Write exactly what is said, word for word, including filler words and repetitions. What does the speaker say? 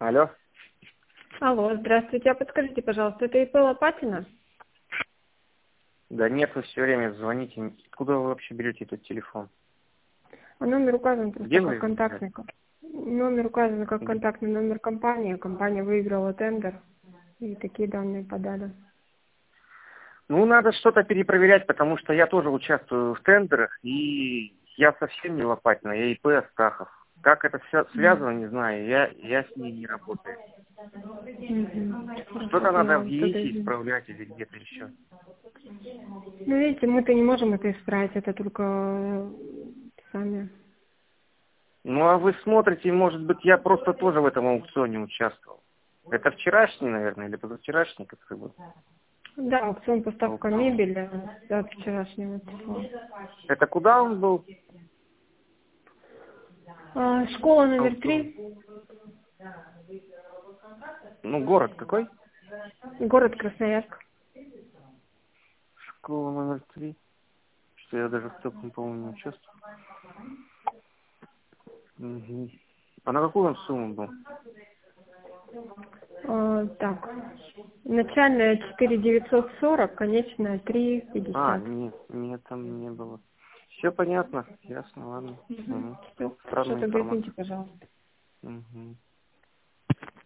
Алло. Алло, здравствуйте. А подскажите, пожалуйста, это ИП Лопатина? Да нет, вы все время звоните. Куда вы вообще берете этот телефон? А номер указан Где просто вы как его взяли? контактный. Номер указан как Где? контактный номер компании. Компания выиграла тендер и такие данные подали. Ну, надо что-то перепроверять, потому что я тоже участвую в тендерах, и я совсем не Лопатина, я ИП Астахов. Как это все Мгм. связано, не знаю, я, я с ней не работаю. Мгм. Хорошо, Что-то надо в я тогда ЕИСе извините. исправлять или где-то еще. Ну, видите, мы-то не можем это исправить, это только э, сами. Ну, а вы смотрите, может быть, я просто тоже в этом аукционе участвовал. Это вчерашний, наверное, или позавчерашний, который был Да, аукцион поставка аукцион. мебели от вчерашнего числа. Это куда он был? А, школа номер Аукцион. три, Ну, город какой? город Красноярск. Школа номер три. Что я даже в таком, по-моему, не участвовал. Мгм. А на какую он сумму был? А, так, начальная четыре девятьсот сорок, конечная три А, пятьдесят. нет, нет, там не было. Все понятно, ясно, ладно. Угу. Угу. Все, хорошо, Странная тогда извините, информация. пожалуйста. Угу.